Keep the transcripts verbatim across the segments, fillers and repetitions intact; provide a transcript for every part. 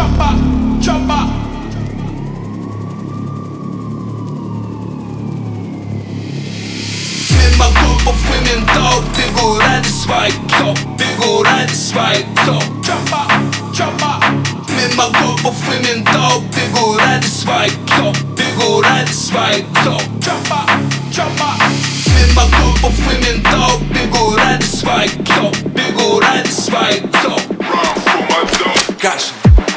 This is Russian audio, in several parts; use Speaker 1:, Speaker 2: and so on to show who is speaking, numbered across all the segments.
Speaker 1: Chopper, chopper. Mimo klubów i miętów, figury swoich top, figury swoich top. Chopper, chopper. Mimo klubów i miętów, figury swoich top, figury swoich top. Chopper, chopper. Mimo klubów i miętów, figury swoich top, figury swoich top. Кашель.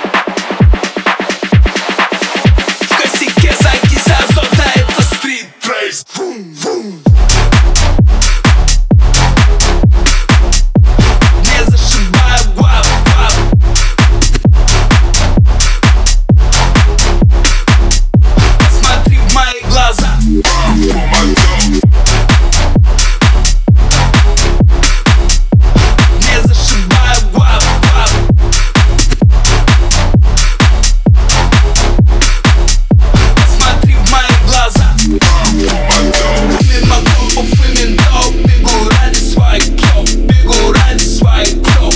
Speaker 1: В косяке зайти за золото, это стрит трейс. Не зашибаю глав, глав. Посмотри в мои глаза. Не зашибаю глав, глав. Посмотри в мои глаза. Мимо клубов и ментов, бегу ради своих топ, бегу ради своих топ.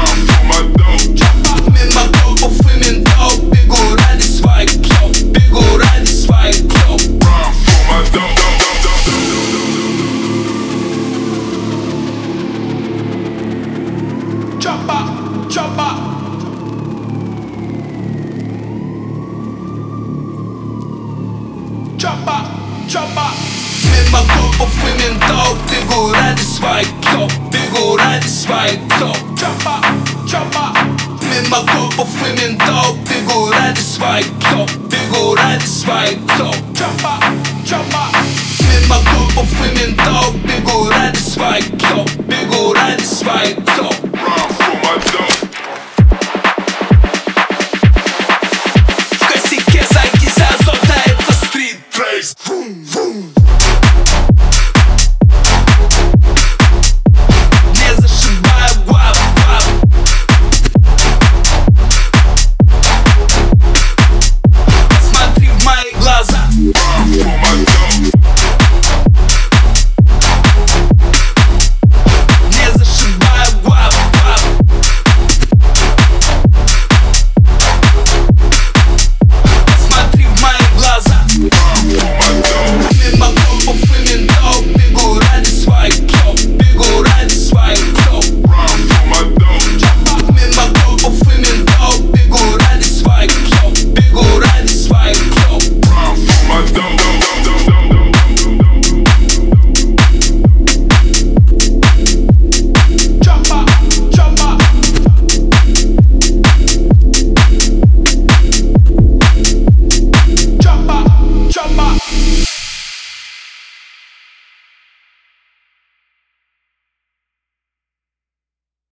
Speaker 1: Мимо клубов и ментов, бегу ради своих топ, бегу ради своих топ. Chopper, chopper. Chopper, chopper. Mimo klubów i miętów, bегу ради своих топ, бегу ради своих топ. Chopper, chopper. Mimo klubów i miętów, bегу ради своих топ, бегу ради своих топ. Chopper, chopper. Mimo klubów i miętów, bегу ради своих топ,